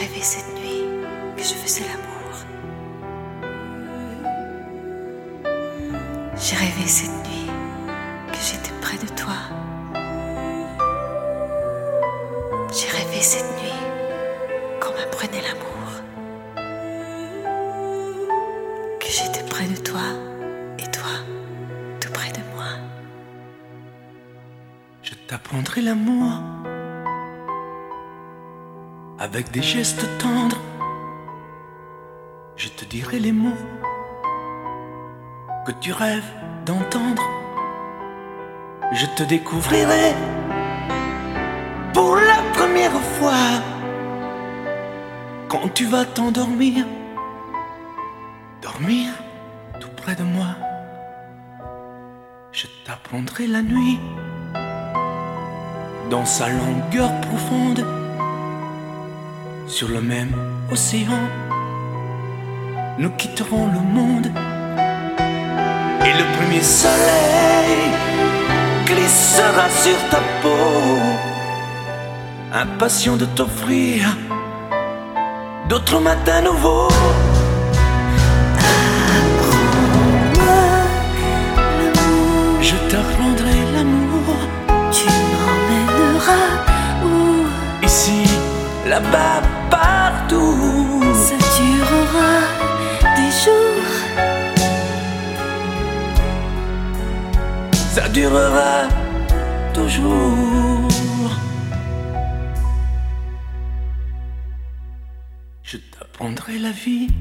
rêvé cette nuit que je faisais l'amour. J'ai rêvé cette nuit que j'étais près de toi. J'ai rêvé cette nuit qu'on m'apprenait l'amour, que j'étais près de toi et toi tout près de moi. Je t'apprendrai l'amour avec des gestes tendres. Je te dirai les mots que tu rêves d'entendre. Je te découvrirai pour la première fois quand tu vas t'endormir, dormir tout près de moi. Je t'apprendrai la nuit dans sa longueur profonde, sur le même océan. Nous quitterons le monde et le premier soleil glissera sur ta peau, impatient de t'offrir d'autres matins nouveaux. Apprends-moi l'amour, Je t'apprendrai l'amour, tu m'emmèneras où ici, là-bas, partout. ça durera des jours, Ça durera toujours. Je t'apprendrai la vie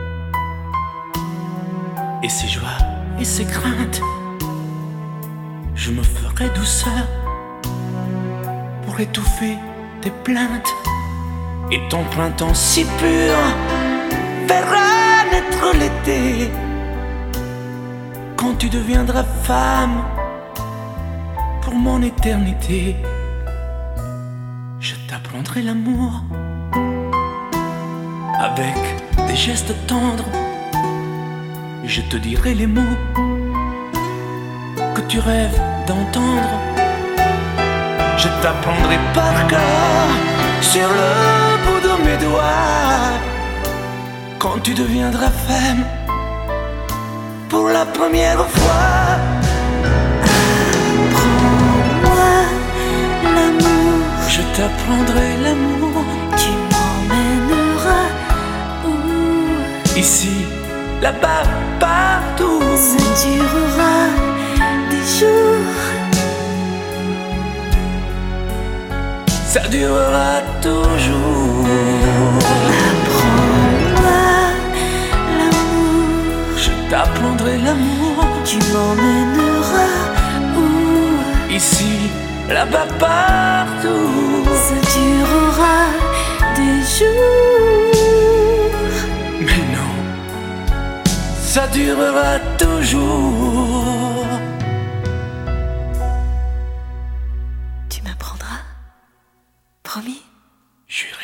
et ses joies et ses craintes. Je me ferai douceur pour étouffer tes plaintes, et ton printemps si pur verra naître l'été quand tu deviendras femme pour mon éternité. Je t'apprendrai l'amour avec des gestes tendres. Je te dirai les mots que tu rêves d'entendre. Je t'apprendrai par cœur sur le bout de mes doigts quand tu deviendras femme pour la première fois. apprends-moi l'amour, Je t'apprendrai l'amour, tu m'emmèneras où ici, là-bas, partout. ça durera des jours, Ça durera toujours. apprends-moi l'amour, Je t'apprendrai l'amour, tu m'emmèneras où ici, là-bas, partout. ça durera des jours, Mais non, ça durera toujours. tu m'apprendras, promis? Juré.